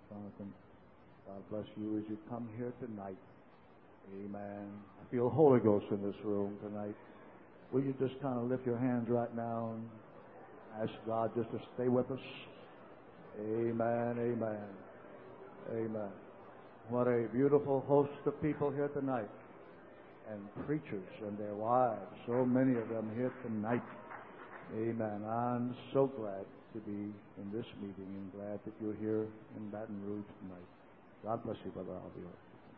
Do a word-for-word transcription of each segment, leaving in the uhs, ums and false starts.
Jonathan. God bless you as you come here tonight. Amen. I feel Holy Ghost in this room tonight. Will you just kind of lift your hands right now and ask God just to stay with us? Amen, amen, amen. What a beautiful host of people here tonight. And preachers and their wives. So many of them here tonight. Amen. I'm so glad to be in this meeting and glad that you're here in Baton Rouge tonight. God bless you, Brother Albion.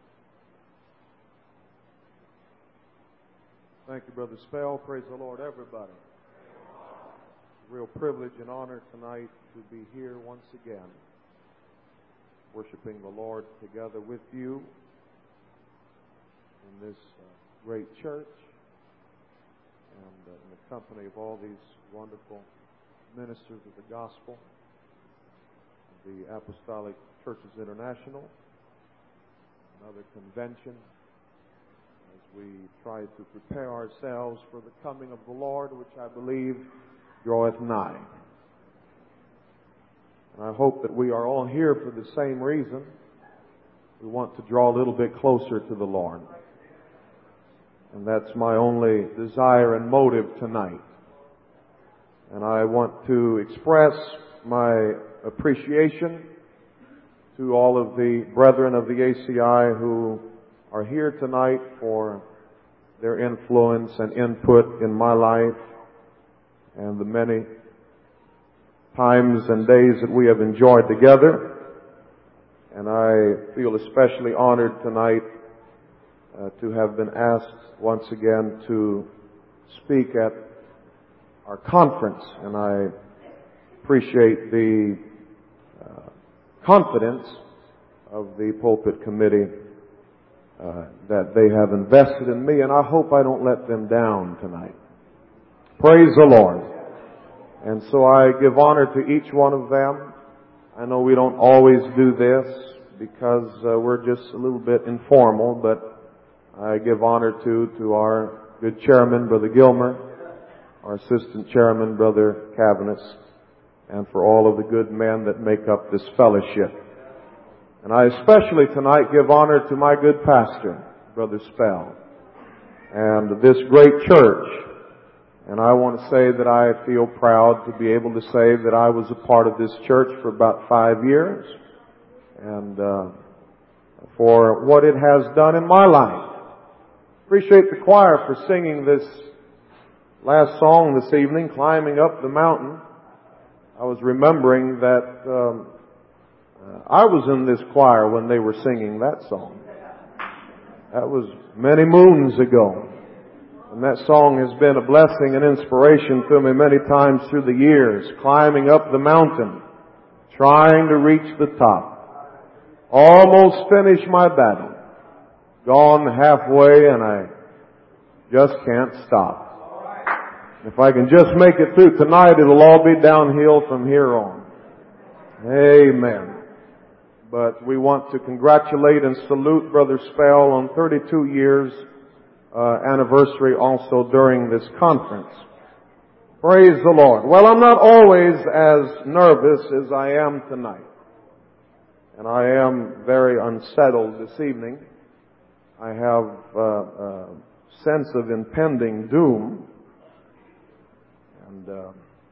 Thank you, Brother Spell. Praise the Lord, everybody. Real privilege and honor tonight to be here once again, worshiping the Lord together with you in this uh, great church and uh, in the company of all these wonderful ministers of the gospel, the Apostolic Churches International, another convention, as we try to prepare ourselves for the coming of the Lord, which I believe draweth nigh. And I hope that we are all here for the same reason. We want to draw a little bit closer to the Lord. And that's my only desire and motive tonight. And I want to express my appreciation to all of the brethren of the A C I who are here tonight for their influence and input in my life and the many times and days that we have enjoyed together. And I feel especially honored tonight uh, to have been asked once again to speak at our conference. And I appreciate the uh, confidence of the pulpit committee uh, that they have invested in me, and I hope I don't let them down tonight. Praise the Lord. And so I give honor to each one of them. I know we don't always do this because uh, we're just a little bit informal, but I give honor to, to our good chairman, Brother Gilmer, our assistant chairman, Brother Cavanis, and for all of the good men that make up this fellowship. And I especially tonight give honor to my good pastor, Brother Spell, and this great church. And I want to say that I feel proud to be able to say that I was a part of this church for about five years. And uh, for what it has done in my life. Appreciate the choir for singing this last song this evening, Climbing Up the Mountain. I was remembering that um, uh, I was in this choir when they were singing that song. That was many moons ago. And that song has been a blessing and inspiration to me many times through the years. Climbing up the mountain, trying to reach the top. Almost finished my battle. Gone halfway and I just can't stop. If I can just make it through tonight, it'll all be downhill from here on. Amen. But we want to congratulate and salute Brother Spell on thirty-two years uh, anniversary also during this conference. Praise the Lord. Well, I'm not always as nervous as I am tonight. And I am very unsettled this evening. I have uh, a sense of impending doom. And uh,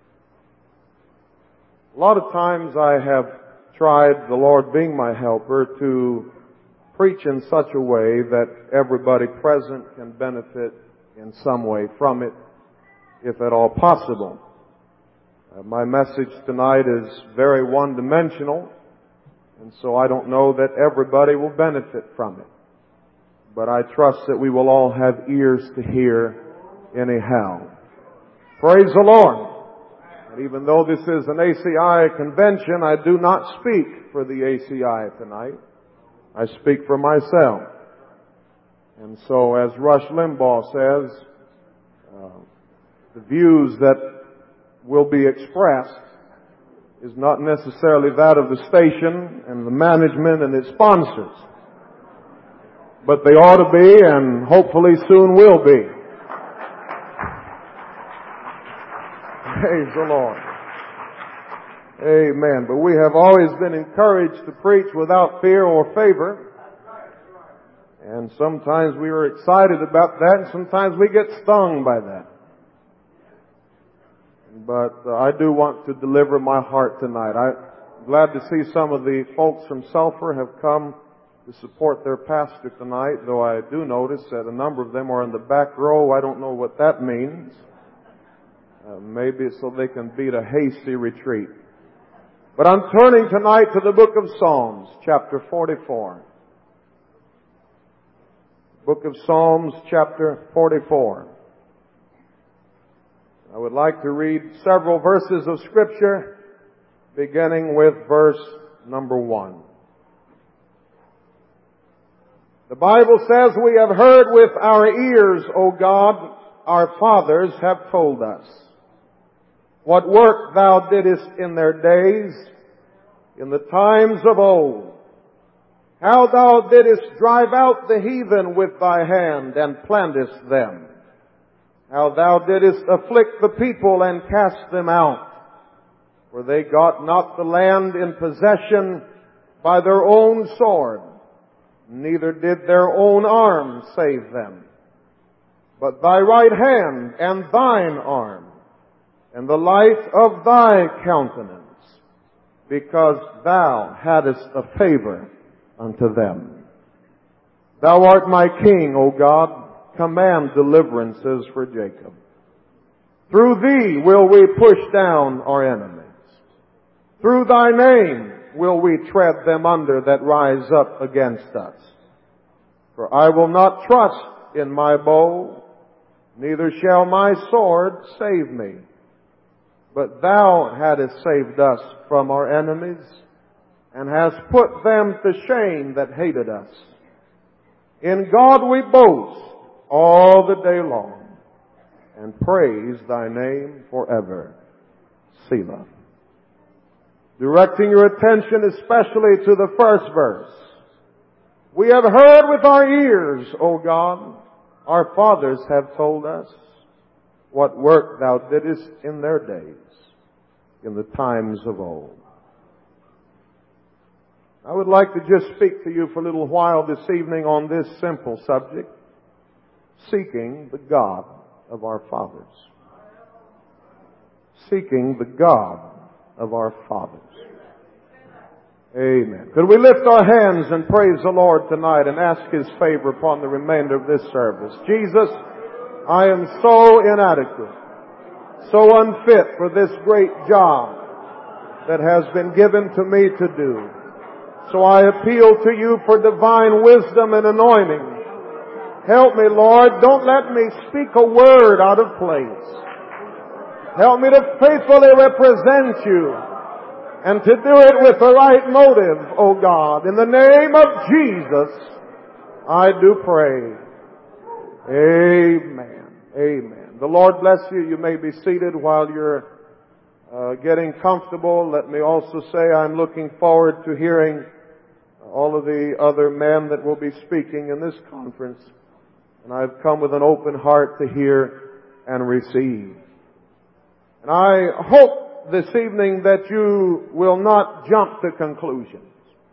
a lot of times I have tried, the Lord being my helper, to preach in such a way that everybody present can benefit in some way from it, if at all possible. Uh, my message tonight is very one-dimensional, and so I don't know that everybody will benefit from it. But I trust that we will all have ears to hear anyhow. Praise the Lord. And even though this is an A C I convention, I do not speak for the A C I tonight. I speak for myself. And so as Rush Limbaugh says, uh, the views that will be expressed is not necessarily that of the station and the management and its sponsors. But they ought to be, and hopefully soon will be. Praise the Lord. Amen. But we have always been encouraged to preach without fear or favor. And sometimes we are excited about that, and sometimes we get stung by that. But uh, I do want to deliver my heart tonight. I'm glad to see some of the folks from Sulphur have come to support their pastor tonight, though I do notice that a number of them are in the back row. I don't know what that means. Uh, maybe it's so they can beat a hasty retreat. But I'm turning tonight to the book of Psalms, chapter forty-four. Book of Psalms, chapter forty-four. I would like to read several verses of Scripture, beginning with verse number one. The Bible says, "We have heard with our ears, O God, our fathers have told us, what work thou didst in their days, in the times of old. How thou didst drive out the heathen with thy hand, and plantest them. How thou didst afflict the people, and cast them out. For they got not the land in possession by their own sword, neither did their own arm save them. But thy right hand and thine arm, and the light of thy countenance, because thou hadst a favor unto them. Thou art my king, O God, command deliverances for Jacob. Through thee will we push down our enemies. Through thy name will we tread them under that rise up against us. For I will not trust in my bow, neither shall my sword save me. But thou hadst saved us from our enemies, and hast put them to shame that hated us. In God we boast all the day long, and praise thy name forever. Selah." Directing your attention especially to the first verse. "We have heard with our ears, O God, our fathers have told us, what work thou didst in their days, in the times of old." I would like to just speak to you for a little while this evening on this simple subject: seeking the God of our fathers. Seeking the God of our fathers. Amen. Could we lift our hands and praise the Lord tonight and ask His favor upon the remainder of this service? Jesus, I am so inadequate, so unfit for this great job that has been given to me to do. So I appeal to you for divine wisdom and anointing. Help me, Lord. Don't let me speak a word out of place. Help me to faithfully represent you and to do it with the right motive, O God. In the name of Jesus, I do pray. Amen. Amen. The Lord bless you. You may be seated while you're uh, getting comfortable. Let me also say I'm looking forward to hearing all of the other men that will be speaking in this conference. And I've come with an open heart to hear and receive. And I hope this evening that you will not jump to conclusions.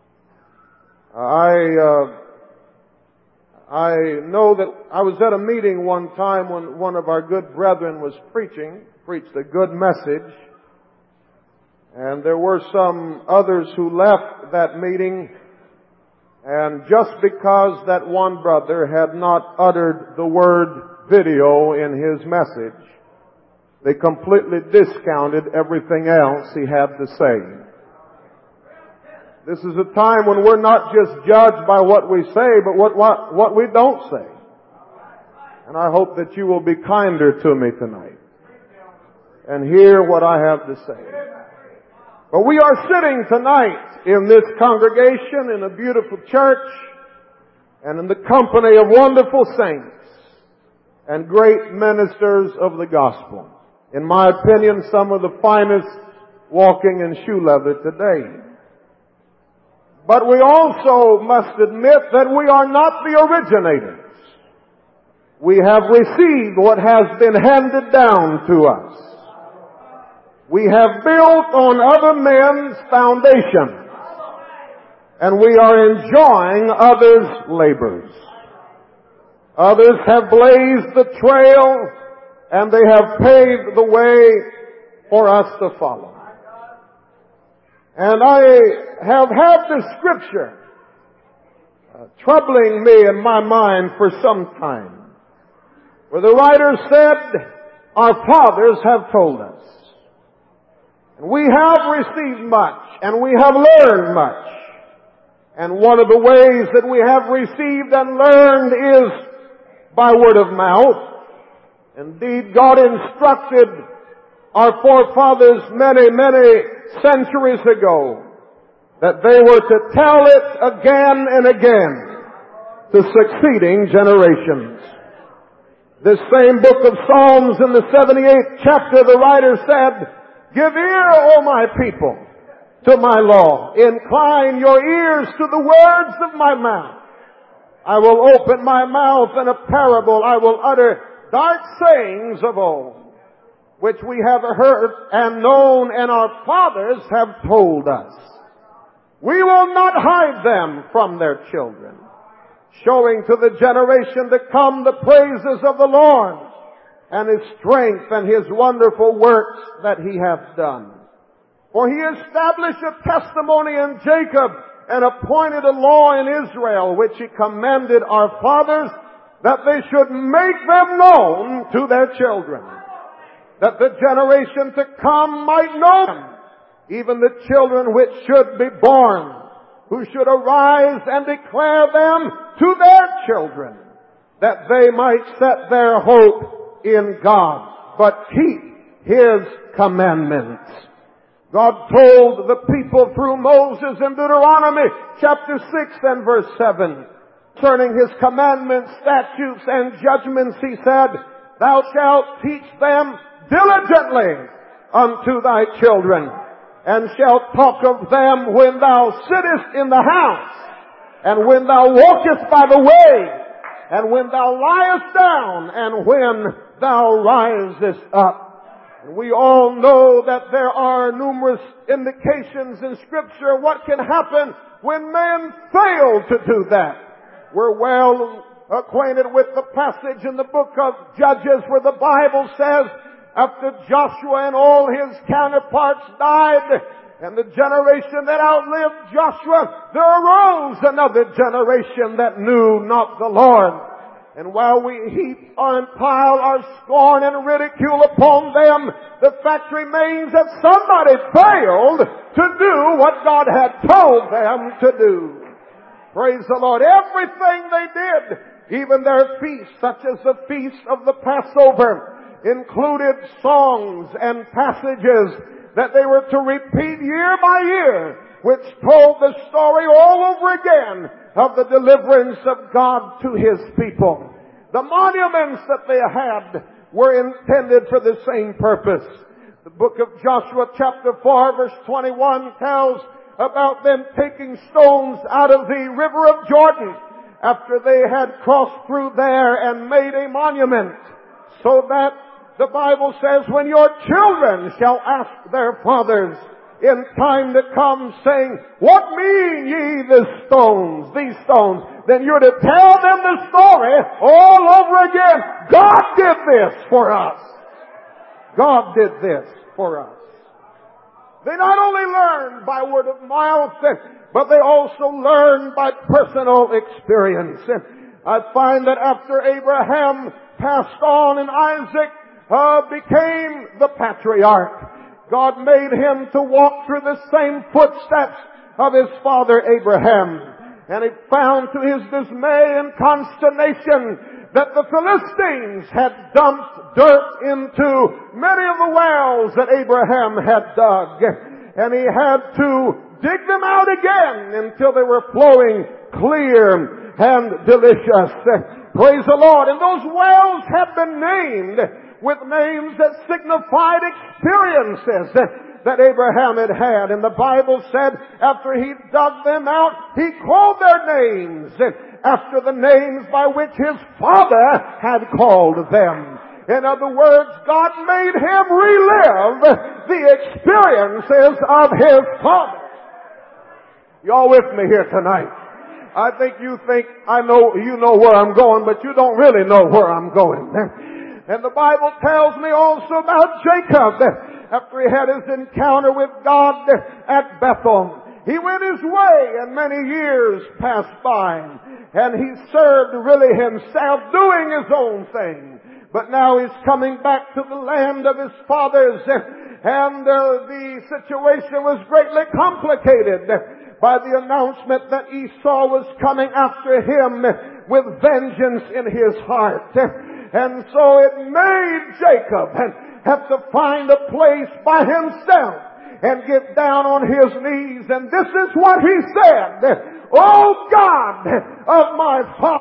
I, uh, I know that I was at a meeting one time when one of our good brethren was preaching, preached a good message. And there were some others who left that meeting, and just because that one brother had not uttered the word video in his message, they completely discounted everything else he had to say. This is a time when we're not just judged by what we say, but what, what, what we don't say. And I hope that you will be kinder to me tonight and hear what I have to say. But we are sitting tonight in this congregation in a beautiful church and in the company of wonderful saints and great ministers of the gospel. In my opinion, some of the finest walking in shoe leather today. But we also must admit that we are not the originators. We have received what has been handed down to us. We have built on other men's foundations, and we are enjoying others' labors. Others have blazed the trail, and they have paved the way for us to follow. And I have had the scripture uh, troubling me in my mind for some time, where the writer said, our fathers have told us. And we have received much, and we have learned much. And one of the ways that we have received and learned is by word of mouth. Indeed, God instructed our forefathers many, many centuries ago that they were to tell it again and again to succeeding generations. This same book of Psalms in the seventy-eighth chapter, the writer said, give ear, O my people, to my law. Incline your ears to the words of my mouth. I will open my mouth in a parable. I will utter dark sayings of old, which we have heard and known, and our fathers have told us. We will not hide them from their children, showing to the generation to come the praises of the Lord and His strength and His wonderful works that He hath done. For He established a testimony in Jacob and appointed a law in Israel, which He commanded our fathers, that they should make them known to their children, that the generation to come might know them, even the children which should be born, who should arise and declare them to their children, that they might set their hope in God, but keep His commandments. God told the people through Moses in Deuteronomy chapter six and verse seven, concerning His commandments, statutes, and judgments, He said, thou shalt teach them diligently unto thy children, and shalt talk of them when thou sittest in the house, and when thou walkest by the way, and when thou liest down, and when thou risest up. And we all know that there are numerous indications in Scripture what can happen when men fail to do that. We're well acquainted with the passage in the book of Judges where the Bible says, after Joshua and all his counterparts died, and the generation that outlived Joshua, there arose another generation that knew not the Lord. And while we heap and pile our scorn and ridicule upon them, the fact remains that somebody failed to do what God had told them to do. Praise the Lord. Everything they did, even their feasts, such as the feast of the Passover, included songs and passages that they were to repeat year by year, which told the story all over again of the deliverance of God to His people. The monuments that they had were intended for the same purpose. The book of Joshua chapter four verse twenty-one tells about them taking stones out of the river of Jordan after they had crossed through there and made a monument, so that the Bible says, when your children shall ask their fathers in time to come, saying, what mean ye the stones, these stones? Then you're to tell them the story all over again. God did this for us. God did this for us. They not only learned by word of mouth, but they also learned by personal experience. I find that after Abraham passed on and Isaac uh, became the patriarch, God made him to walk through the same footsteps of his father Abraham. And he found to his dismay and consternation that the Philistines had dumped dirt into many of the wells that Abraham had dug. And he had to dig them out again until they were flowing clear and delicious. Praise the Lord. And those wells had been named with names that signified experiences that Abraham had had. And the Bible said after he dug them out, he called their names after the names by which his father had called them. In other words, God made him relive the experiences of his father. Y'all with me here tonight? I think you think I know, you know where I'm going, but you don't really know where I'm going. And the Bible tells me also about Jacob. After he had his encounter with God at Bethel, he went his way and many years passed by. And he served really himself, doing his own thing. But now he's coming back to the land of his fathers. And uh, the situation was greatly complicated by the announcement that Esau was coming after him with vengeance in his heart. And so it made Jacob have to find a place by himself and get down on his knees. And this is what he said: "O God of my father,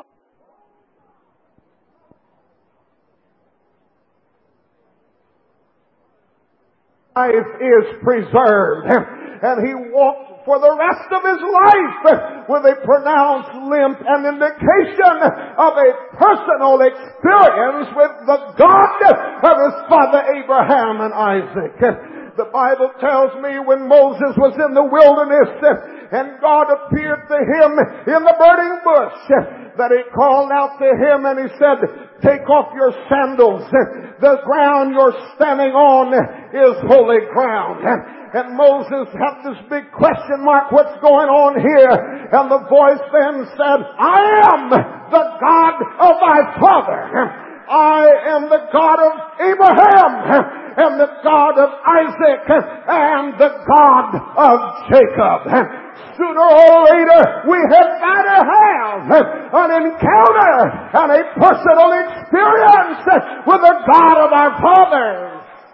life is preserved." And he walked for the rest of his life with a pronounced limp, an indication of a personal experience with the God of his father Abraham and Isaac. The Bible tells me when Moses was in the wilderness and God appeared to him in the burning bush, that he called out to him and he said, "Take off your sandals. The ground you're standing on is holy ground." And Moses had this big question mark, what's going on here? And the voice then said, "I am the God of thy father. I am the God of Abraham, and the God of Isaac, and the God of Jacob." Sooner or later, we had better have an encounter and a personal experience with the God of our fathers.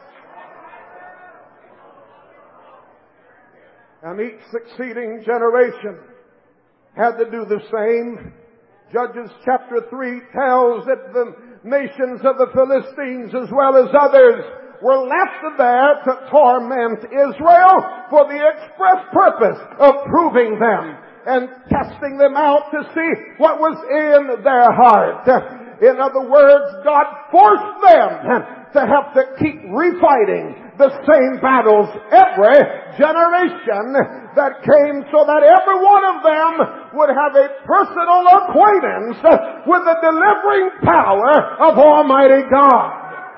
And each succeeding generation had to do the same. Judges chapter three tells that the nations of the Philistines as well as others were left there to torment Israel for the express purpose of proving them and testing them out to see what was in their heart. In other words, God forced them to have to keep refighting the same battles every generation that came, so that every one of them would have a personal acquaintance with the delivering power of Almighty God.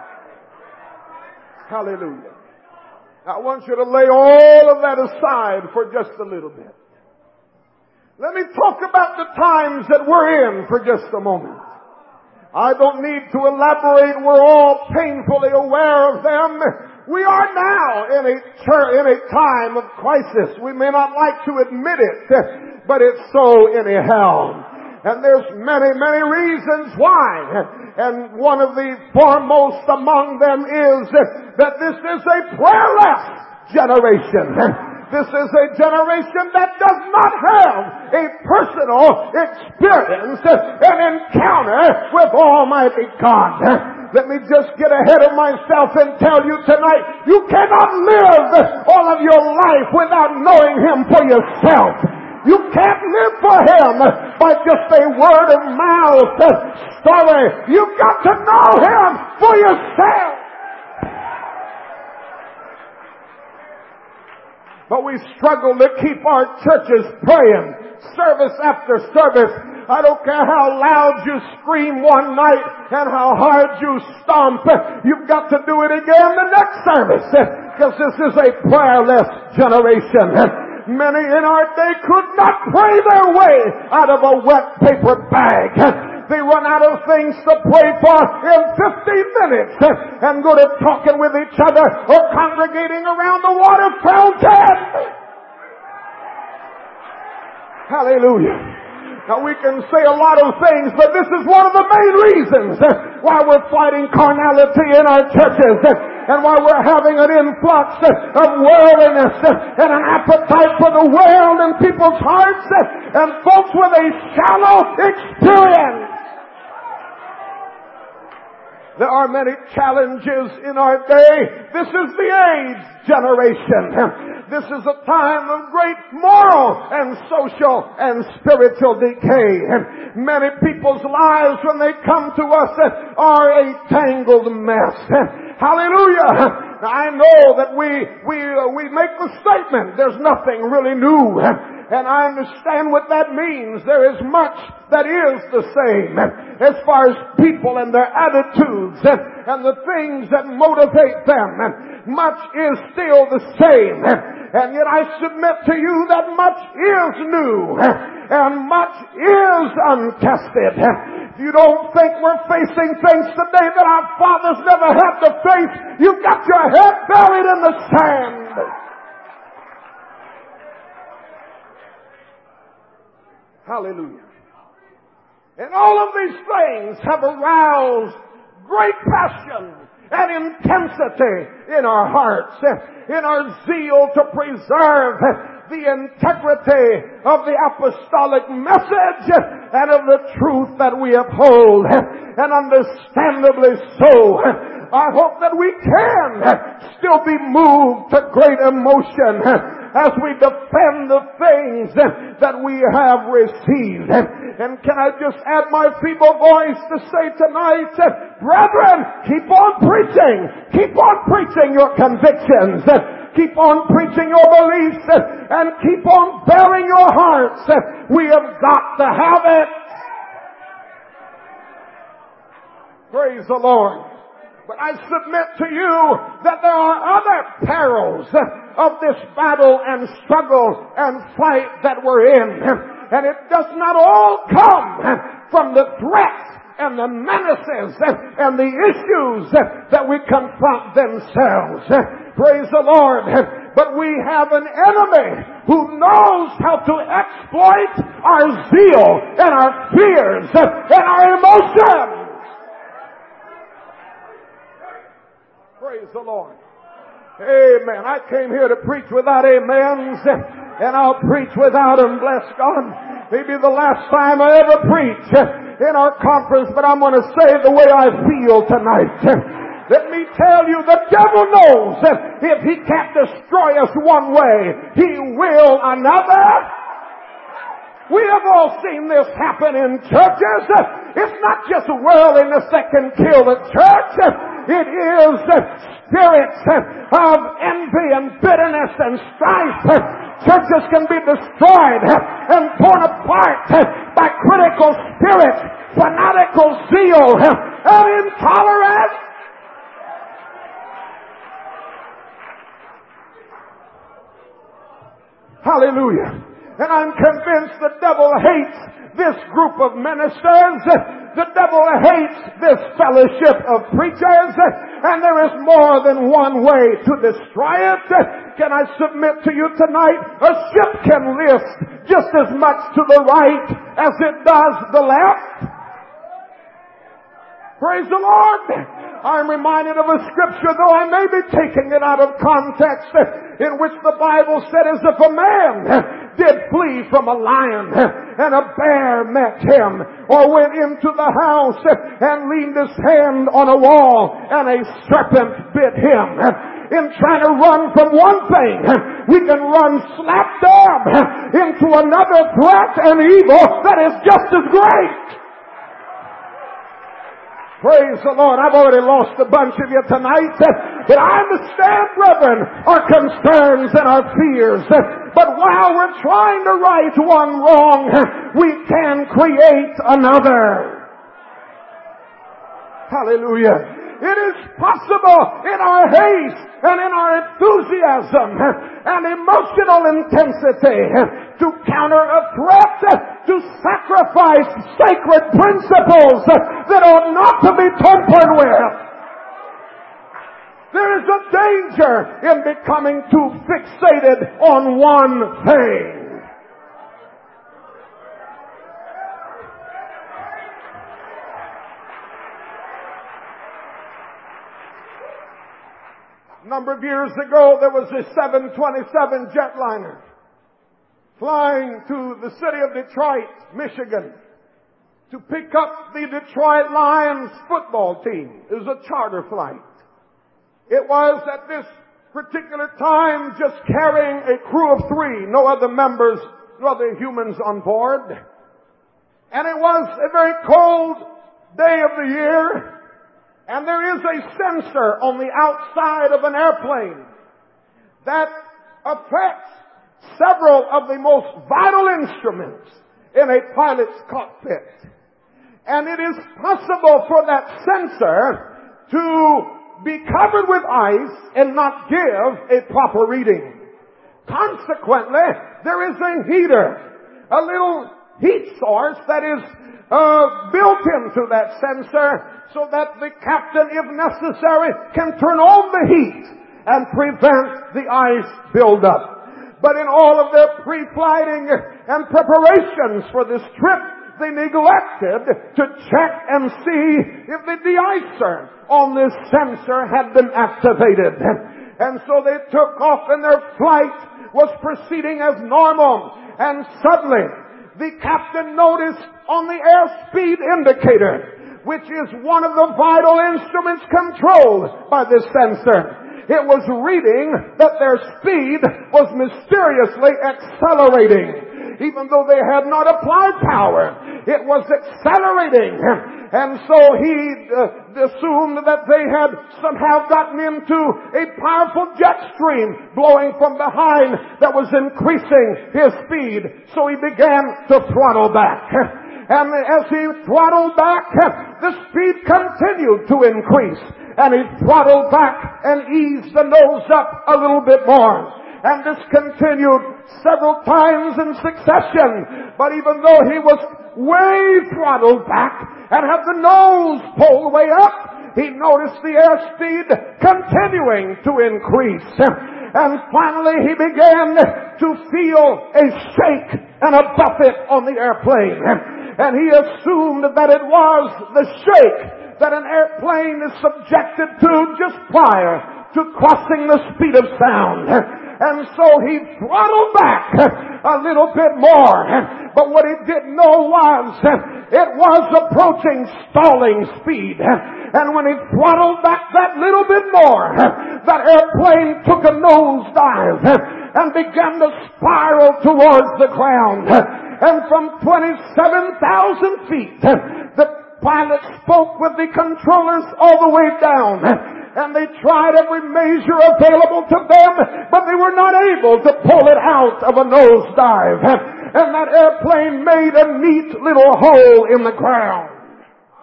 Hallelujah. I want you to lay all of that aside for just a little bit. Let me talk about the times that we're in for just a moment. I don't need to elaborate. We're all painfully aware of them. We are now in a ter- in a time of crisis. We may not like to admit it, but it's so anyhow. And there's many, many reasons why. And one of the foremost among them is that this is a prayerless generation. This is a generation that does not have a personal experience, an encounter with Almighty God. Let me just get ahead of myself and tell you tonight, you cannot live all of your life without knowing Him for yourself. You can't live for Him by just a word of mouth story. You've got to know Him for yourself. But we struggle to keep our churches praying, service after service. I don't care how loud you scream one night and how hard you stomp. You've got to do it again the next service, because this is a prayerless generation. Many in our day could not pray their way out of a wet paper bag. They run out of things to pray for in fifteen minutes and go to talking with each other or congregating around the water fountain. Hallelujah. Now we can say a lot of things, but this is one of the main reasons why we're fighting carnality in our churches and why we're having an influx of worldliness and an appetite for the world in people's hearts and folks with a shallow experience. There are many challenges in our day. This is the AIDS generation. This is a time of great moral and social and spiritual decay. Many people's lives, when they come to us, are a tangled mess. Hallelujah. I know that we, we, uh, we make the statement, there's nothing really new. And I understand what that means. There is much that is the same as far as people and their attitudes and, and the things that motivate them. And much is still the same. And yet I submit to you that much is new and much is untested. If you don't think we're facing things today that our fathers never had to face, you've got your head buried in the sand. Hallelujah. And all of these things have aroused great passion and intensity in our hearts, in our zeal to preserve the integrity of the apostolic message and of the truth that we uphold. And understandably so, I hope that we can still be moved to great emotion as we defend the things that we have received. And can I just add my feeble voice to say tonight, brethren, keep on preaching. Keep on preaching your convictions. Keep on preaching your beliefs. And keep on bearing your hearts. We have got to have it. Praise the Lord. But I submit to you that there are other perils of this battle and struggle and fight that we're in. And it does not all come from the threats and the menaces and the issues that we confront themselves. Praise the Lord. But we have an enemy who knows how to exploit our zeal and our fears and our emotions. Praise the Lord. Amen. I came here to preach without amens, and I'll preach without them, bless God. Maybe the last time I ever preach in our conference, but I'm going to say the way I feel tonight. Let me tell you, the devil knows that if he can't destroy us one way, he will another. We have all seen this happen in churches. It's not just worldliness that can kill the church. It is spirits of envy and bitterness and strife. Churches can be destroyed and torn apart by critical spirits, fanatical zeal, and intolerance. Hallelujah. And I'm convinced the devil hates this group of ministers. The devil hates this fellowship of preachers. And there is more than one way to destroy it. Can I submit to you tonight? A ship can lift just as much to the right as it does the left. Praise the Lord. I'm reminded of a scripture, though I may be taking it out of context, in which the Bible said, as if a man did flee from a lion and a bear met him, or went into the house and leaned his hand on a wall and a serpent bit him. In trying to run from one thing, we can run slap dab into another threat and evil that is just as great. Praise the Lord. I've already lost a bunch of you tonight. But I understand, brethren, our concerns and our fears. But while we're trying to right one wrong, we can create another. Hallelujah. It is possible in our haste and in our enthusiasm and emotional intensity to counter a threat, to sacrifice sacred principles that ought not to be tampered with. There is a danger in becoming too fixated on one thing. A number of years ago, there was a seven twenty-seven jetliner flying to the city of Detroit, Michigan. to pick up the Detroit Lions football team. It was a charter flight. It was at this particular time just carrying a crew of three, no other members, no other humans on board. And it was a very cold day of the year, and there is a sensor on the outside of an airplane that affects several of the most vital instruments in a pilot's cockpit. And it is possible for that sensor to be covered with ice and not give a proper reading. Consequently, there is a heater, a little heat source that is uh, built into that sensor so that the captain, if necessary, can turn on the heat and prevent the ice buildup. But in all of their pre-flighting and preparations for this trip, they neglected to check and see if the de-icer on this sensor had been activated. And so they took off and their flight was proceeding as normal. And suddenly, the captain noticed on the airspeed indicator, which is one of the vital instruments controlled by this sensor, it was reading that their speed was mysteriously accelerating. Even though they had not applied power, it was accelerating. And so he uh, assumed that they had somehow gotten into a powerful jet stream blowing from behind that was increasing his speed. So he began to throttle back. And as he throttled back, the speed continued to increase. And he throttled back and eased the nose up a little bit more. And this continued several times in succession. But even though he was way throttled back and had the nose pulled way up, he noticed the airspeed continuing to increase. And finally he began to feel a shake and a buffet on the airplane. And he assumed that it was the shake that an airplane is subjected to just prior to crossing the speed of sound. And so he throttled back a little bit more. But what he didn't know was it was approaching stalling speed. And when he throttled back that little bit more, that airplane took a nosedive and began to spiral towards the ground. And from twenty-seven thousand feet, the pilot spoke with the controllers all the way down. And they tried every measure available to them, but they were not able to pull it out of a nosedive. And that airplane made a neat little hole in the ground.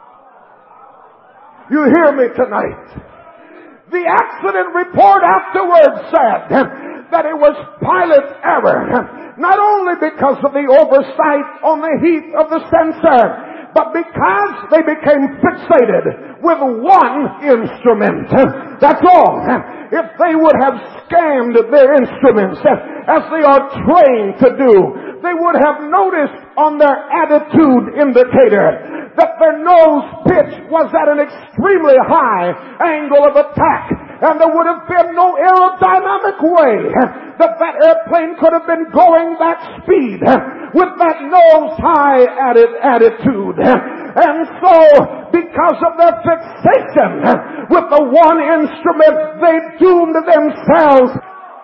You hear me tonight? The accident report afterwards said that it was pilot error, not only because of the oversight on the heat of the sensor, but because they became fixated with one instrument. That's all. If they would have scanned their instruments as they are trained to do, they would have noticed on their attitude indicator that their nose pitch was at an extremely high angle of attack, and there would have been no aerodynamic way that that airplane could have been going that speed with that nose high added attitude. And so, because of their fixation with the one instrument, they doomed themselves.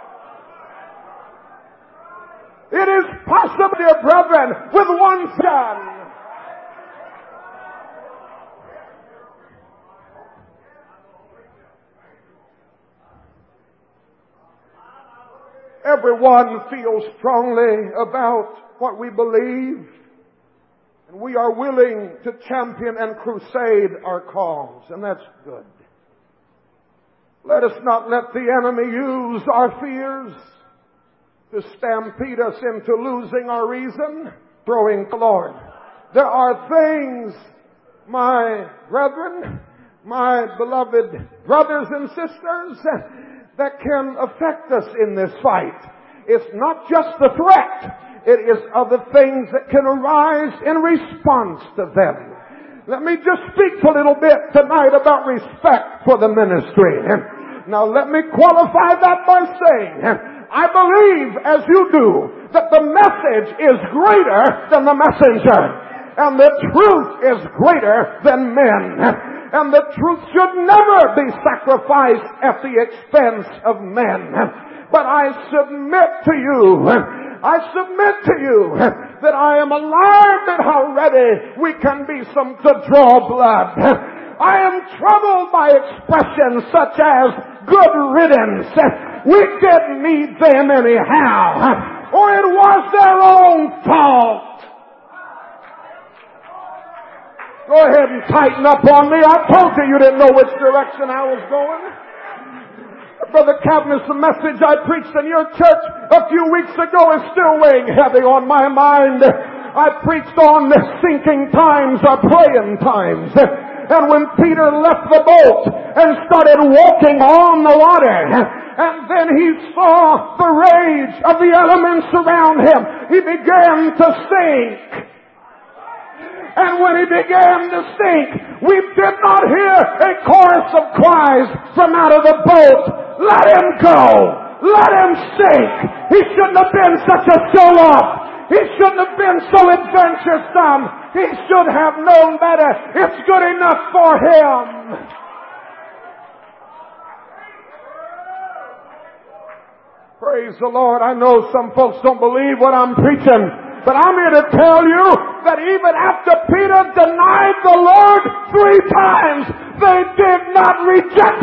It is possible, dear brethren, with one son. Everyone feels strongly about what we believe, and we are willing to champion and crusade our cause, and that's good. Let us not let the enemy use our fears to stampede us into losing our reason, throwing the Lord. There are things, my brethren, my beloved brothers and sisters, that can affect us in this fight. It's not just the threat. It is other things that can arise in response to them. Let me just speak a little bit tonight about respect for the ministry. Now let me qualify that by saying, I believe, as you do, that the message is greater than the messenger. And the truth is greater than men. And the truth should never be sacrificed at the expense of men. But I submit to you, I submit to you that I am alarmed at how ready we can be some to draw blood. I am troubled by expressions such as good riddance. We didn't need them anyhow. Or it was their own fault. Go ahead and tighten up on me. I told you you didn't know which direction I was going. Brother Cavness, the message I preached in your church a few weeks ago is still weighing heavy on my mind. I preached on sinking times or praying times. And when Peter left the boat and started walking on the water, and then he saw the rage of the elements around him, he began to sink. And when he began to sink, we did not hear a chorus of cries from out of the boat. Let him go. Let him sink. He shouldn't have been such a show-off. He shouldn't have been so adventuresome. He should have known better. It's good enough for him. Praise the Lord. I know some folks don't believe what I'm preaching. But I'm here to tell you that even after Peter denied the Lord three times, they did not reject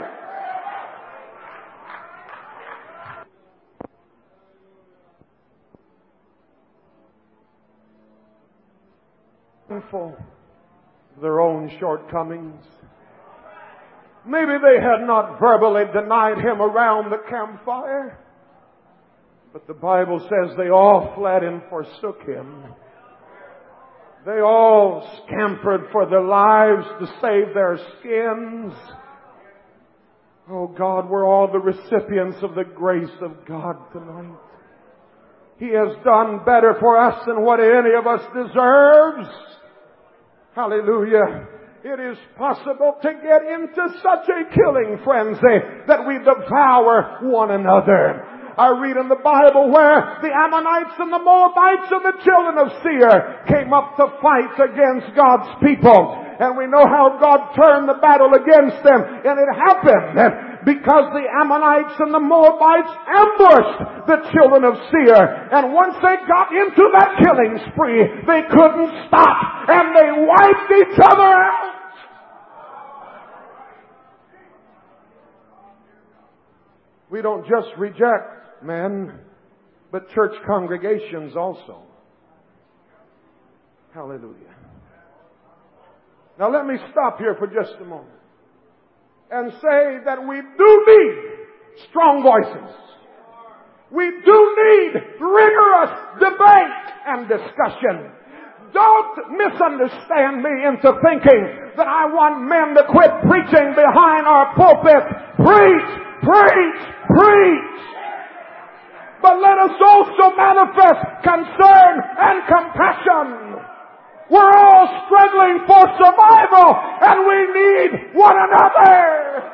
him. For their own shortcomings. Maybe they had not verbally denied him around the campfire. But the Bible says they all fled and forsook him. They all scampered for their lives to save their skins. Oh God, we're all the recipients of the grace of God tonight. He has done better for us than what any of us deserves. Hallelujah. It is possible to get into such a killing frenzy that we devour one another. I read in the Bible where the Ammonites and the Moabites and the children of Seir came up to fight against God's people. And we know how God turned the battle against them. And it happened because the Ammonites and the Moabites ambushed the children of Seir. And once they got into that killing spree, they couldn't stop. And they wiped each other out. We don't just reject men, but church congregations also. Hallelujah. Now let me stop here for just a moment and say that we do need strong voices. We do need rigorous debate and discussion. Don't misunderstand me into thinking that I want men to quit preaching behind our pulpit. Preach, preach, preach. But let us also manifest concern and compassion. We're all struggling for survival, and we need one another.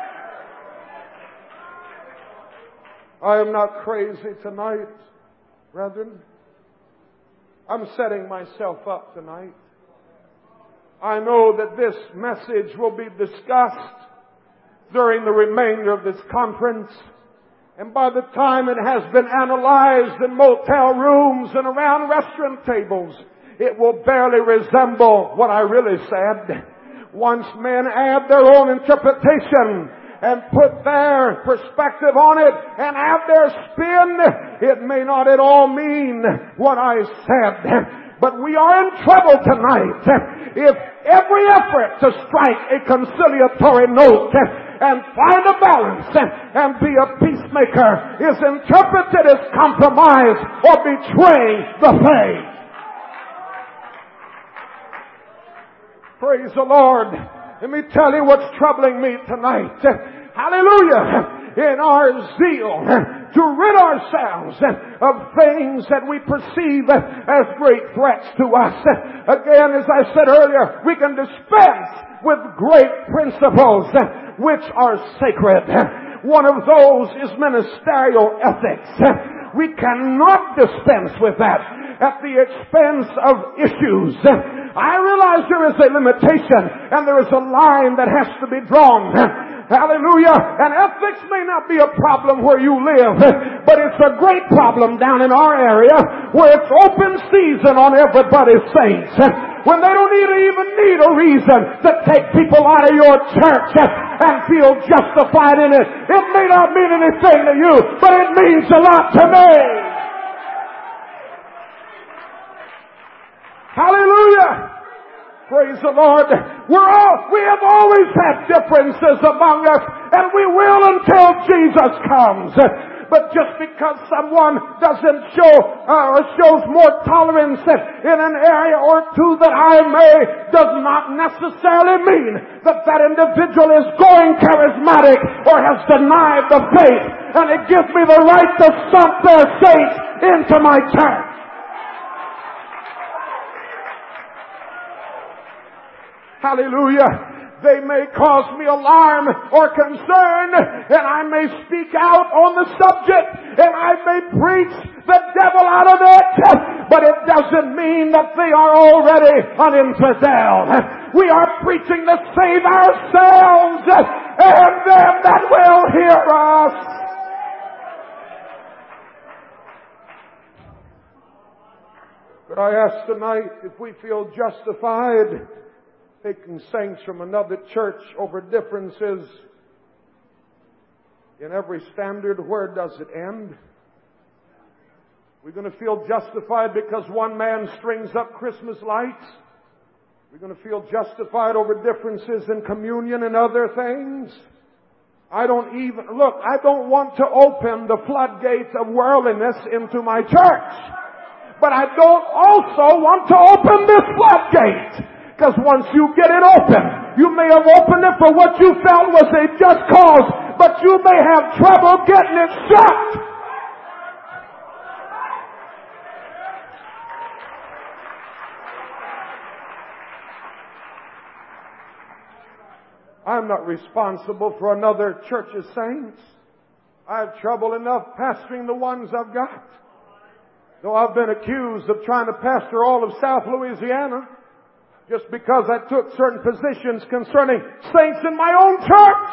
I am not crazy tonight, brethren. I'm setting myself up tonight. I know that this message will be discussed during the remainder of this conference. And by the time it has been analyzed in motel rooms and around restaurant tables, it will barely resemble what I really said. Once men add their own interpretation and put their perspective on it and add their spin, it may not at all mean what I said. But we are in trouble tonight if every effort to strike a conciliatory note and find a balance and be a peacemaker is interpreted as compromise or betraying the faith. Praise the Lord. Let me tell you what's troubling me tonight. Hallelujah. In our zeal to rid ourselves of things that we perceive as great threats to us. Again, as I said earlier, we can dispense with great principles which are sacred. One of those is ministerial ethics. We cannot dispense with that at the expense of issues. I realize there is a limitation and there is a line that has to be drawn. Hallelujah. And ethics may not be a problem where you live, but it's a great problem down in our area where it's open season on everybody's saints. When they don't even need a reason to take people out of your church and feel justified in it. It may not mean anything to you, but it means a lot to me. Hallelujah. Praise the Lord. We're all, we have always had differences among us, and we will until Jesus comes. But just because someone doesn't show uh, or shows more tolerance in an area or two that I may, does not necessarily mean that that individual is going charismatic or has denied the faith, and it gives me the right to stomp their saints into my church. Hallelujah. They may cause me alarm or concern, and I may speak out on the subject, and I may preach the devil out of it, but it doesn't mean that they are already an infidel. We are preaching to save ourselves and them that will hear us. But I ask tonight if we feel justified taking saints from another church over differences in every standard. Where does it end? We're going to feel justified because one man strings up Christmas lights. We're going to feel justified over differences in communion and other things. I don't even, look, I don't want to open the floodgates of worldliness into my church. But I don't also want to open this floodgate. Because once you get it open, you may have opened it for what you felt was a just cause, but you may have trouble getting it shut. I'm not responsible for another church's saints. I have trouble enough pastoring the ones I've got. Though I've been accused of trying to pastor all of South Louisiana, just because I took certain positions concerning saints in my own church.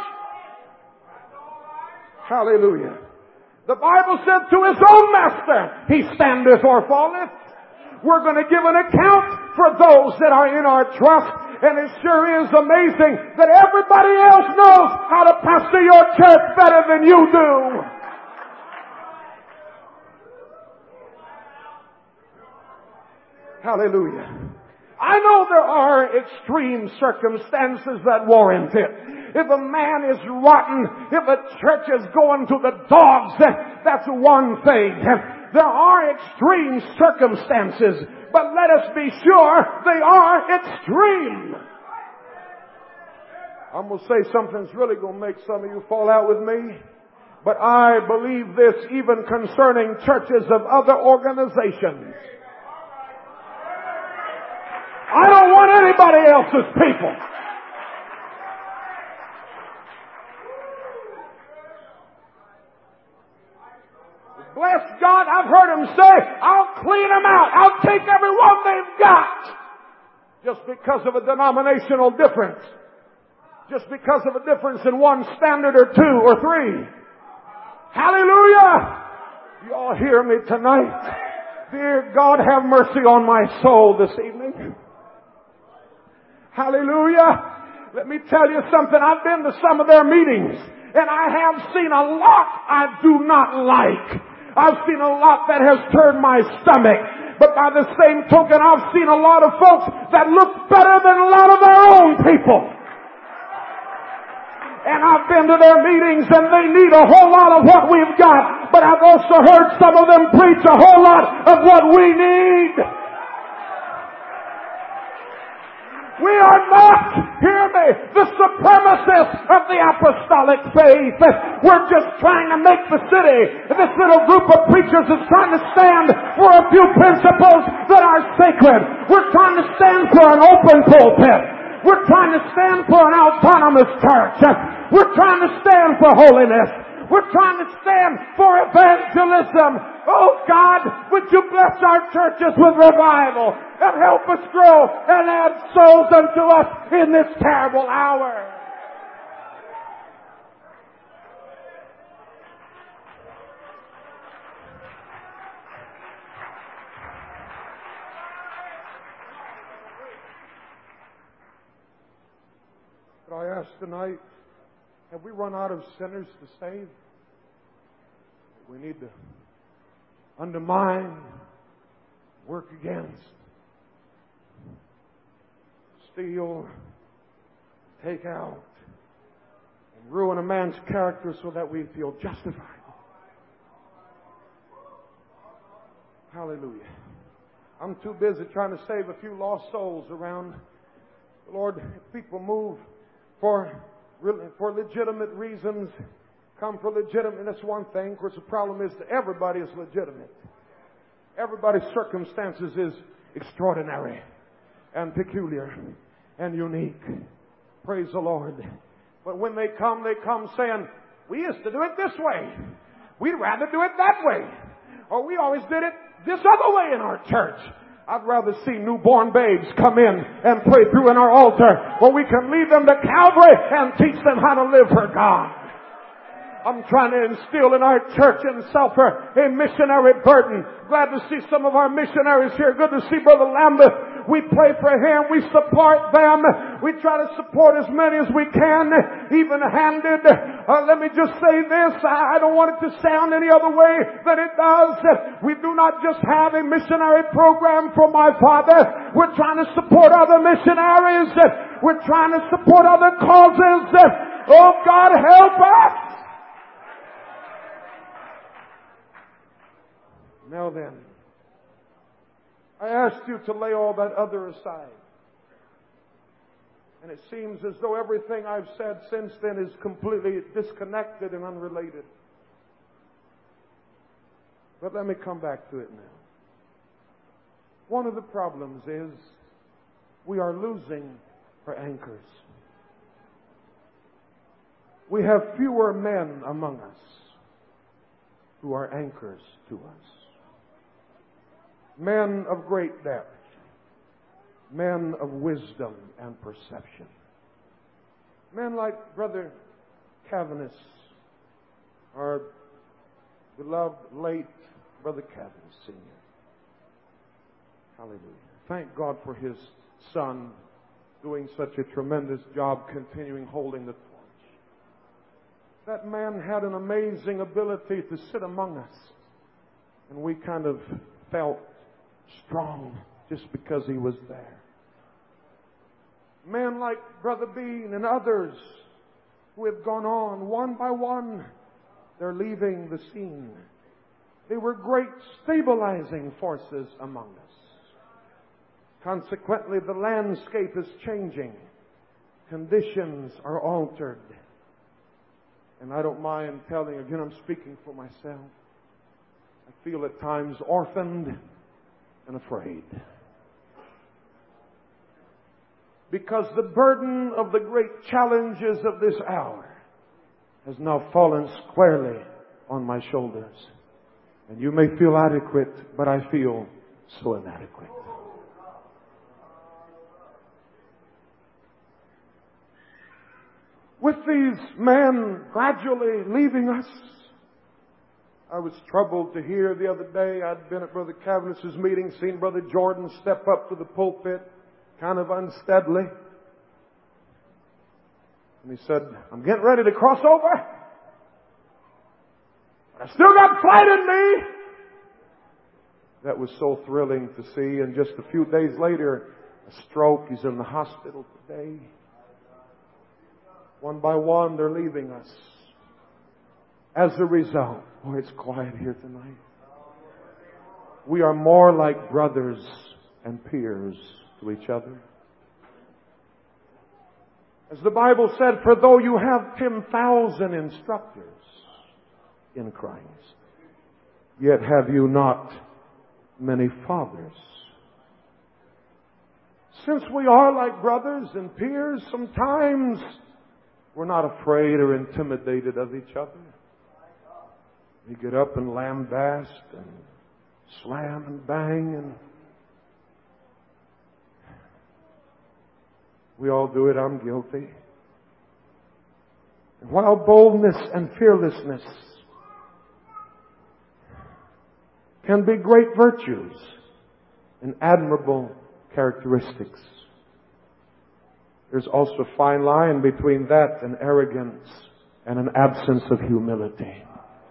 Hallelujah. The Bible said to his own master, he standeth or falleth. We're going to give an account for those that are in our trust. And it sure is amazing that everybody else knows how to pastor your church better than you do. Hallelujah. I know there are extreme circumstances that warrant it. If a man is rotten, if a church is going to the dogs, that's one thing. There are extreme circumstances, but let us be sure they are extreme. I'm going to say something's really going to make some of you fall out with me. But I believe this even concerning churches of other organizations. I don't want anybody else's people. Bless God, I've heard him say, I'll clean them out. I'll take every one they've got. Just because of a denominational difference. Just because of a difference in one standard or two or three. Hallelujah! You all hear me tonight? Dear God, have mercy on my soul this evening. Hallelujah. Let me tell you something. I've been to some of their meetings, and I have seen a lot I do not like. I've seen a lot that has turned my stomach. But by the same token, I've seen a lot of folks that look better than a lot of their own people. And I've been to their meetings, and they need a whole lot of what we've got. But I've also heard some of them preach a whole lot of what we need. We are not, hear me, the supremacists of the apostolic faith. We're just trying to make the city. This little group of preachers is trying to stand for a few principles that are sacred. We're trying to stand for an open pulpit. We're trying to stand for an autonomous church. We're trying to stand for holiness. We're trying to stand for evangelism. Oh God, would you bless our churches with revival and help us grow and add souls unto us in this terrible hour. But I ask tonight, have we run out of sinners to save? We need to undermine, work against, steal, take out, and ruin a man's character so that we feel justified. Hallelujah. I'm too busy trying to save a few lost souls around. Lord, if people move for, for legitimate reasons, come for legitimate, that's one thing. Of course, the problem is that everybody is legitimate. Everybody's circumstances is extraordinary and peculiar and unique. Praise the Lord. But when they come, they come saying, we used to do it this way. We'd rather do it that way. Or we always did it this other way in our church. I'd rather see newborn babes come in and pray through in our altar where we can lead them to Calvary and teach them how to live for God. I'm trying to instill in our church and Sulphur a missionary burden. Glad to see some of our missionaries here. Good to see Brother Lambert. We pray for him. We support them. We try to support as many as we can, even-handed. Uh, let me just say this. I, I don't want it to sound any other way than it does. We do not just have a missionary program for my father. We're trying to support other missionaries. We're trying to support other causes. Oh, God, help us. Now then, I asked you to lay all that other aside. And it seems as though everything I've said since then is completely disconnected and unrelated. But let me come back to it now. One of the problems is we are losing our anchors. We have fewer men among us who are anchors to us. Men of great depth. Men of wisdom and perception. Men like Brother Cavaness, our beloved late Brother Cavaness Senior Hallelujah. Thank God for his son doing such a tremendous job continuing holding the torch. That man had an amazing ability to sit among us. And we kind of felt strong just because he was there. Men like Brother Bean and others who have gone on one by one, they're leaving the scene. They were great stabilizing forces among us. Consequently, the landscape is changing. Conditions are altered. And I don't mind telling you, again, I'm speaking for myself. I feel at times orphaned and afraid. Because the burden of the great challenges of this hour has now fallen squarely on my shoulders. And you may feel adequate, but I feel so inadequate. With these men gradually leaving us, I was troubled to hear the other day, I'd been at Brother Cavaness's meeting, seen Brother Jordan step up to the pulpit, kind of unsteadily. And he said, I'm getting ready to cross over, but I still got fight in me. That was so thrilling to see. And just a few days later, a stroke. He's in the hospital today. One by one, they're leaving us. As a result, oh, it's quiet here tonight. We are more like brothers and peers to each other. As the Bible said, for though you have ten thousand instructors in Christ, yet have you not many fathers. Since we are like brothers and peers, sometimes we're not afraid or intimidated of each other. We get up and lambast and slam and bang, and we all do it. I'm guilty. And while boldness and fearlessness can be great virtues and admirable characteristics, there's also a fine line between that and arrogance and an absence of humility.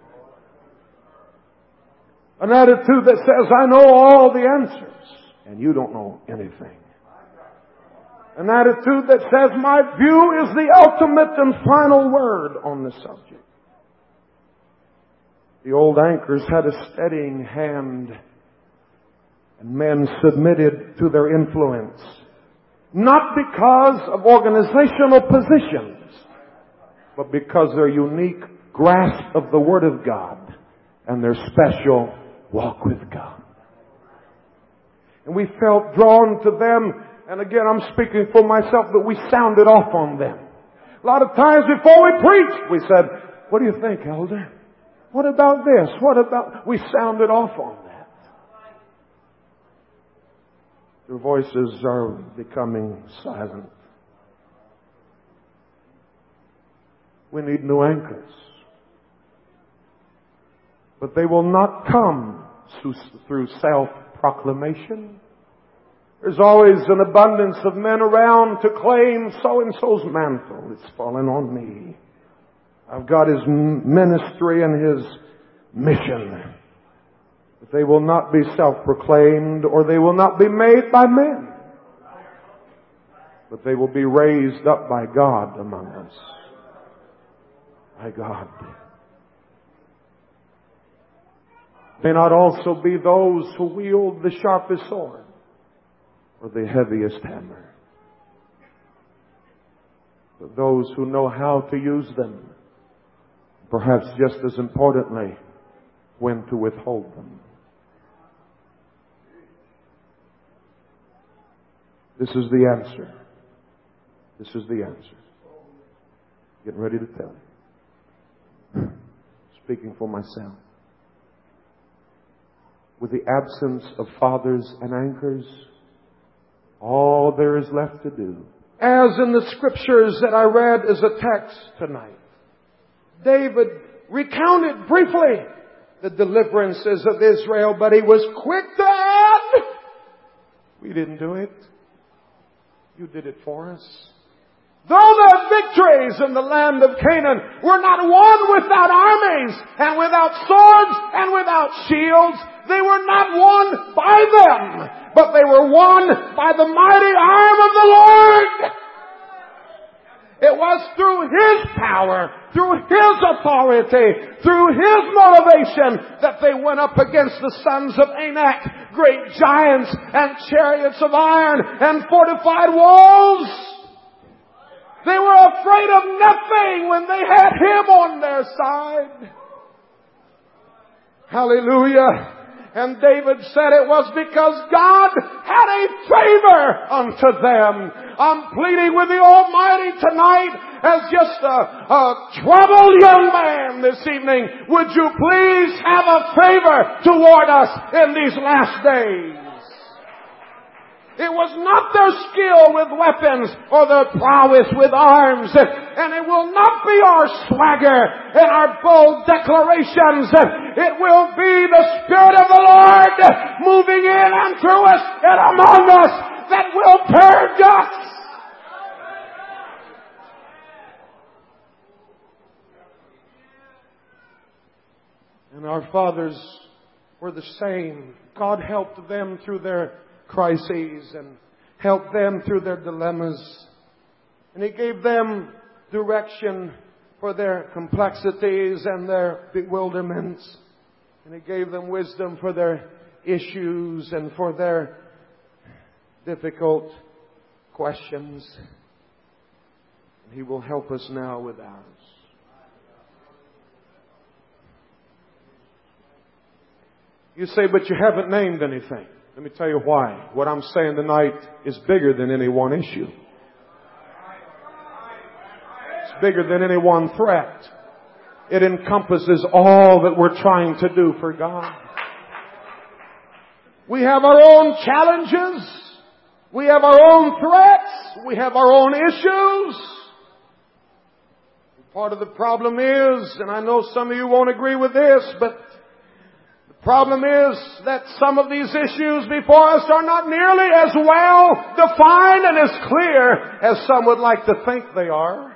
An attitude that says, I know all the answers, and you don't know anything. An attitude that says, my view is the ultimate and final word on the subject. The old anchors had a steadying hand, and men submitted to their influence, not because of organizational positions, but because their unique grasp of the Word of God and their special walk with God. And we felt drawn to them. And again, I'm speaking for myself, that we sounded off on them. A lot of times before we preached, we said, what do you think, elder? What about this? What about... We sounded off on that. Their voices are becoming silent. We need new anchors. But they will not come through self-proclamation. There's always an abundance of men around to claim so-and-so's mantle. It's fallen on me. I've got his ministry and his mission. But they will not be self-proclaimed, or they will not be made by men. But they will be raised up by God among us. By God. May not also be those who wield the sharpest sword or the heaviest hammer, but those who know how to use them, perhaps just as importantly, when to withhold them. This is the answer. This is the answer. Getting ready to tell you. Speaking for myself. With the absence of fathers and anchors, all there is left to do, as in the scriptures that I read as a text tonight, David recounted briefly the deliverances of Israel, but he was quick to add, we didn't do it. You did it for us. Though the victories in the land of Canaan were not won without armies and without swords and without shields, they were not won by them, but they were won by the mighty arm of the Lord. It was through His power, through His authority, through His motivation that they went up against the sons of Anak, great giants and chariots of iron and fortified walls. They were afraid of nothing when they had Him on their side. Hallelujah. And David said it was because God had a favor unto them. I'm pleading with the Almighty tonight as just a, a troubled young man this evening. Would you please have a favor toward us in these last days? It was not their skill with weapons or their prowess with arms. And it will not be our swagger and our bold declarations. It will be the Spirit of the Lord moving in and through us and among us that will purge us. And our fathers were the same. God helped them through their crises and helped them through their dilemmas. And He gave them direction for their complexities and their bewilderments. And He gave them wisdom for their issues and for their difficult questions. And He will help us now with ours. You say, but you haven't named anything. Let me tell you why. What I'm saying tonight is bigger than any one issue. It's bigger than any one threat. It encompasses all that we're trying to do for God. We have our own challenges. We have our own threats. We have our own issues. Part of the problem is, and I know some of you won't agree with this, but the problem is that some of these issues before us are not nearly as well defined and as clear as some would like to think they are.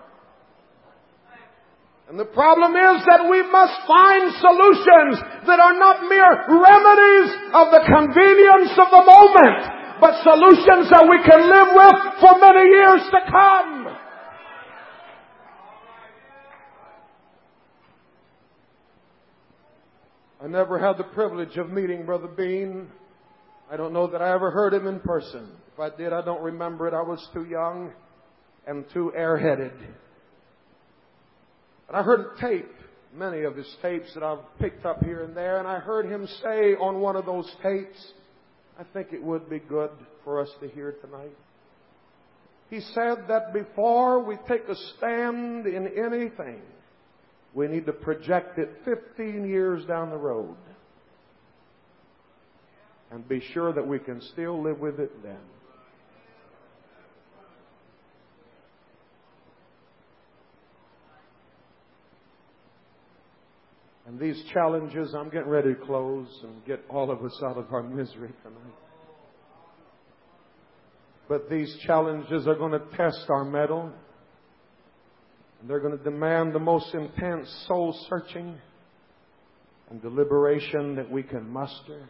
And the problem is that we must find solutions that are not mere remedies of the convenience of the moment, but solutions that we can live with for many years to come. I never had the privilege of meeting Brother Bean. I don't know that I ever heard him in person. If I did, I don't remember it. I was too young and too airheaded. But I heard a tape, many of his tapes that I've picked up here and there, and I heard him say on one of those tapes, I think it would be good for us to hear tonight. He said that before we take a stand in anything, we need to project it fifteen years down the road and be sure that we can still live with it then. And these challenges, I'm getting ready to close and get all of us out of our misery tonight. But these challenges are going to test our mettle. They're going to demand the most intense soul searching and deliberation that we can muster.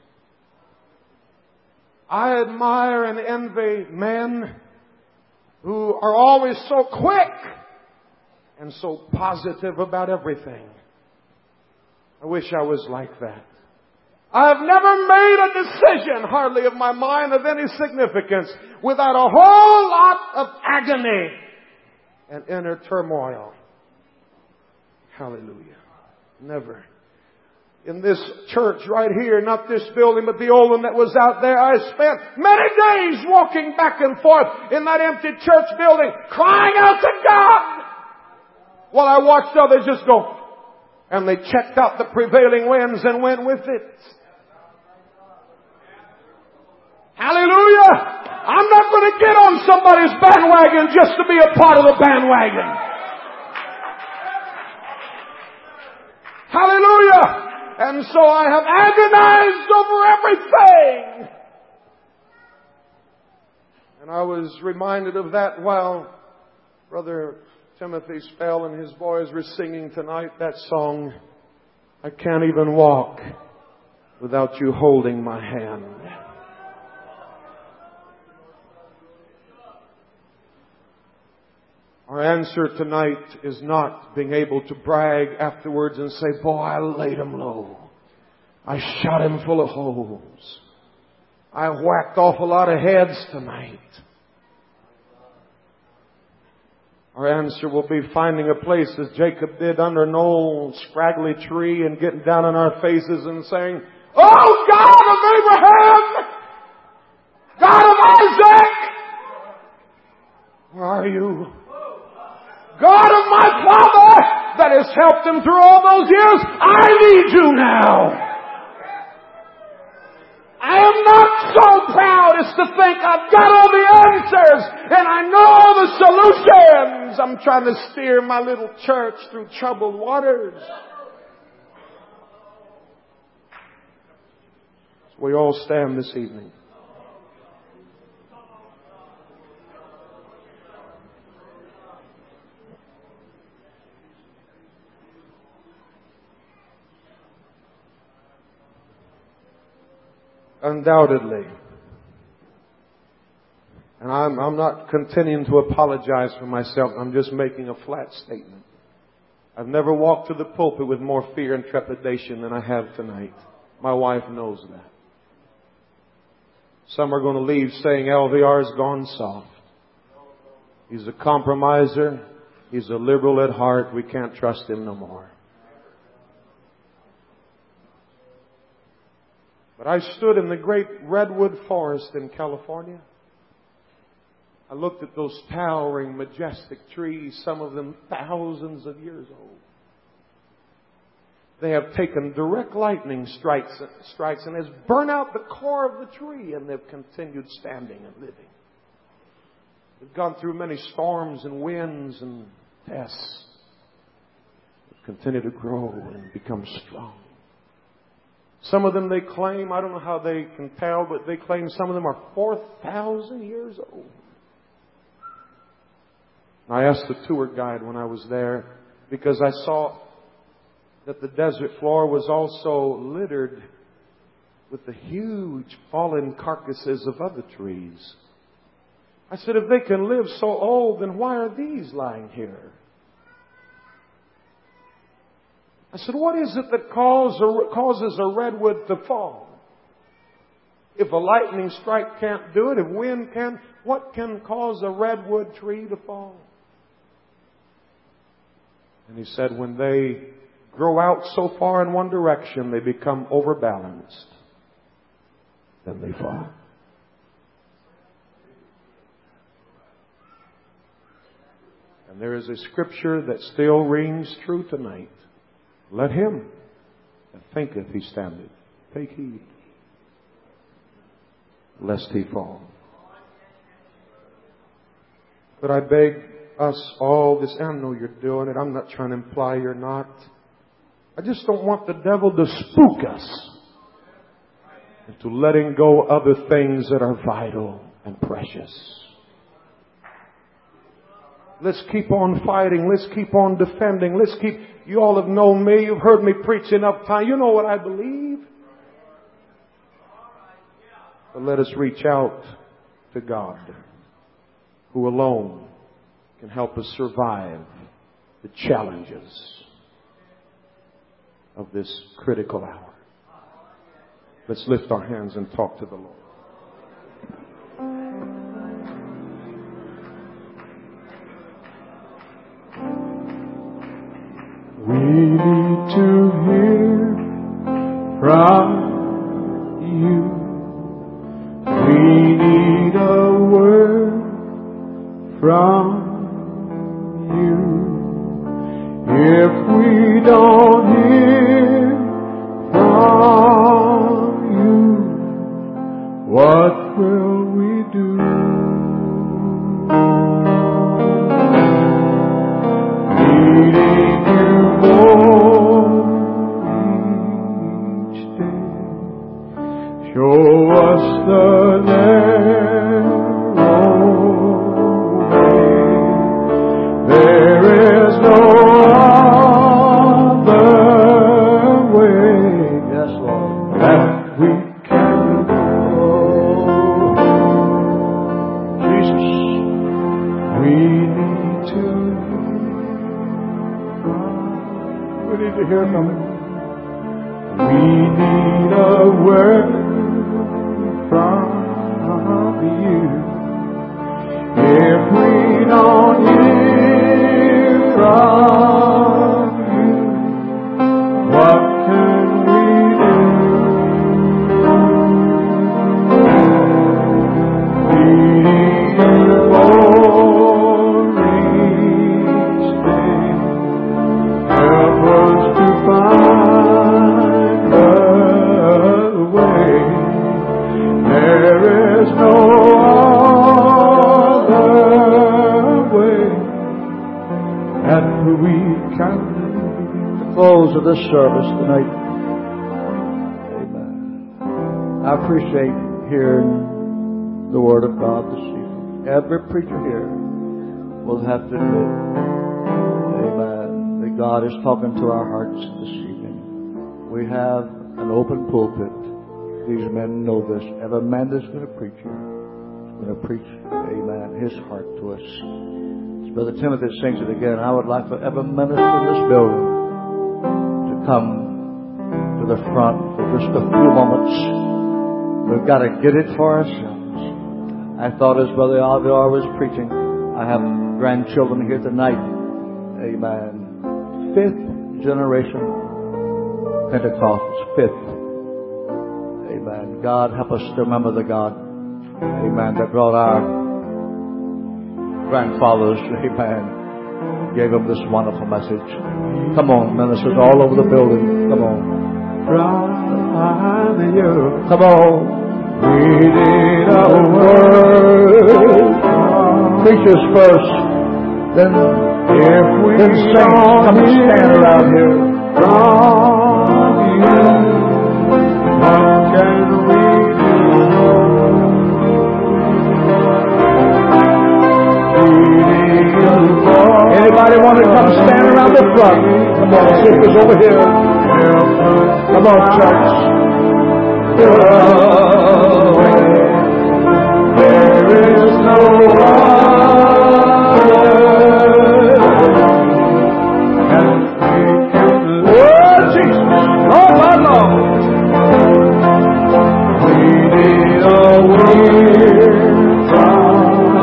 I admire and envy men who are always so quick and so positive about everything. I wish I was like that. I've never made a decision, hardly of my mind, of any significance, without a whole lot of agony and inner turmoil. Hallelujah. Never. In this church right here, not this building, but the old one that was out there, I spent many days walking back and forth in that empty church building, crying out to God, while I watched others just go. And they checked out the prevailing winds and went with it. Hallelujah! I'm not going to get on somebody's bandwagon just to be a part of the bandwagon. Hallelujah! And so I have agonized over everything. And I was reminded of that while Brother Timothy Spell and his boys were singing tonight that song, I Can't Even Walk Without You Holding My Hand. Our answer tonight is not being able to brag afterwards and say, boy, I laid him low. I shot him full of holes. I whacked off a lot of heads tonight. Our answer will be finding a place as Jacob did under an old scraggly tree and getting down on our faces and saying, oh God of Abraham! God of Isaac! Where are you? God of my father that has helped him through all those years, I need you now. I am not so proud as to think I've got all the answers and I know the solutions. I'm trying to steer my little church through troubled waters. So we all stand this evening. Undoubtedly. And I'm, I'm not continuing to apologize for myself. I'm just making a flat statement. I've never walked to the pulpit with more fear and trepidation than I have tonight. My wife knows that. Some are going to leave saying L V R's gone soft. He's a compromiser. He's a liberal at heart. We can't trust him no more. But I stood in the great redwood forest in California. I looked at those towering, majestic trees, some of them thousands of years old. they have taken direct lightning strikes, strikes and has burnt out the core of the tree, and they've continued standing and living. They've gone through many storms and winds and tests. They've continued to grow and become strong. Some of them they claim, I don't know how they can tell, but they claim some of them are four thousand years old. I asked the tour guide when I was there, because I saw that the desert floor was also littered with the huge fallen carcasses of other trees. I said, if they can live so old, then why are these lying here? I said, what is it that cause a, causes a redwood to fall? If a lightning strike can't do it, if wind can, what can cause a redwood tree to fall? And he said, when they grow out so far in one direction, they become overbalanced. Then they fall. And there is a scripture that still rings true tonight. Let him that thinketh he standeth take heed, lest he fall. But I beg us all this, and I know you're doing it. I'm not trying to imply you're not. I just don't want the devil to spook us into letting go other things that are vital and precious. Let's keep on fighting. Let's keep on defending. Let's keep, you all have known me. You've heard me preach enough time. You know what I believe. But let us reach out to God, who alone can help us survive the challenges of this critical hour. Let's lift our hands and talk to the Lord. We need to hear from you. We need a word from you. If we don't hear from you, what will we do? Needing you more each day. Show us the narrow way. There is no other way. Yes, Lord. That we can go. Jesus. We need to We need to hear from Him. We need a word from you. If we don't hear from you, what can we do? We need you more each day. Help us to find a way. There is no other way that we can. The close of this service tonight. Amen. I appreciate hearing the Word of God this evening. Every preacher here will have to admit, amen, that God is talking to our hearts this evening. We have an open pulpit. These men know this. Every man that's going to preach here is going to preach, amen, his heart to us. As Brother Timothy sings it again, I would like for every minister in this building to come to the front for just a few moments. We've got to get it for ourselves. I thought as Brother Alvar was preaching, I have grandchildren here tonight. Amen. Fifth generation Pentecostals. Fifth. Amen. God, help us to remember the God, amen, that brought our grandfathers, amen, gave him this wonderful message. Come on, ministers all over the building. Come on. From you. Come on. We need a word. Preachers first. Then, If we then saints come and stand around here. From you, what can we do? We need a word. Anybody want to come stand around the front? Come on, sisters over here. Come on, church. There is no other, and we can Oh, Jesus. Lord, Lord, Lord. We need a word from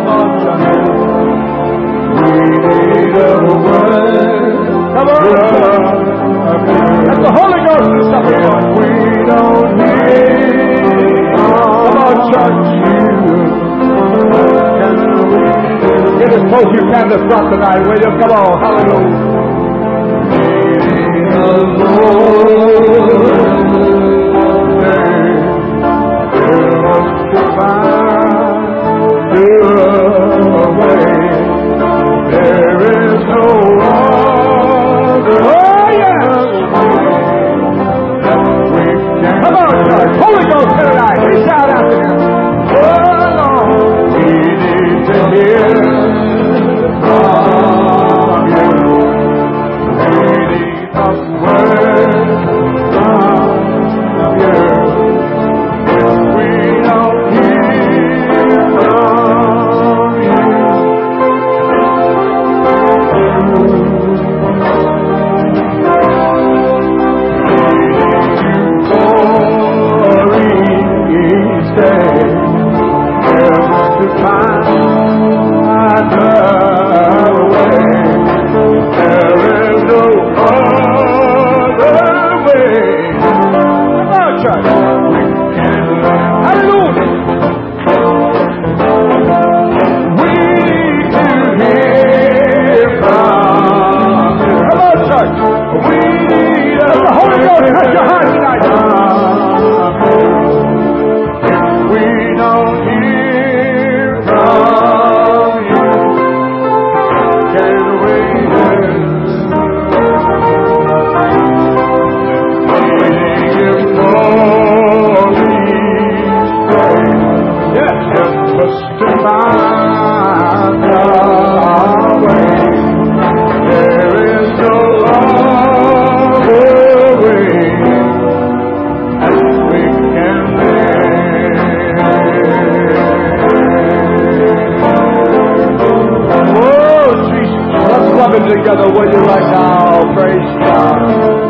We need a word. Come on. Let the Holy Ghost do something. We don't need Come on, church. Get as close as you can to the front tonight, will you? Come on. Hallelujah. There is no other. Oh, yes. Come on, church. Holy Ghost tonight. We shout out to him. Oh, Lord. We need to hear from you. We need a word from you. If we don't hear from you, glory stay. To find another way. There is no other way. Come on, church. Hallelujah. We need to hear from you. Come on, church. We need Let the Holy Ghost touch your heart tonight. If we don't hear from you, can we hear? We give glory, yes, help us to find our way. There is no other way that we can live. Oh, Jesus. Let's love him together, will you, right now? Praise God.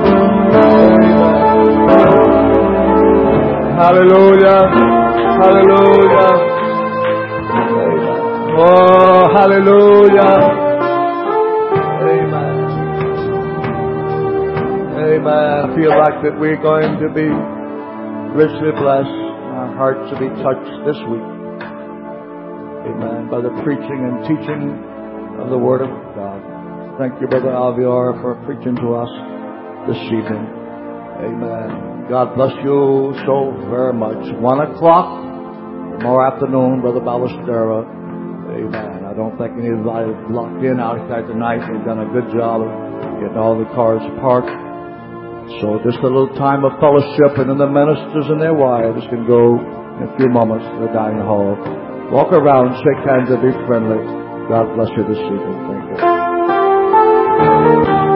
Hallelujah. Hallelujah. Oh, hallelujah. Amen. Amen. I feel like that we're going to be richly blessed. Our hearts to be touched this week. Amen. By the preaching and teaching of the Word of God. Thank you, Brother Alviar, for preaching to us this evening. Amen. God bless you so very much. One o'clock tomorrow afternoon, Brother Ballestero. Amen. I don't think anybody's locked in outside tonight. They've done a good job of getting all the cars parked. So just a little time of fellowship, and then the ministers and their wives can go in a few moments to the dining hall. Walk around, shake hands, and be friendly. God bless you this evening. Thank you.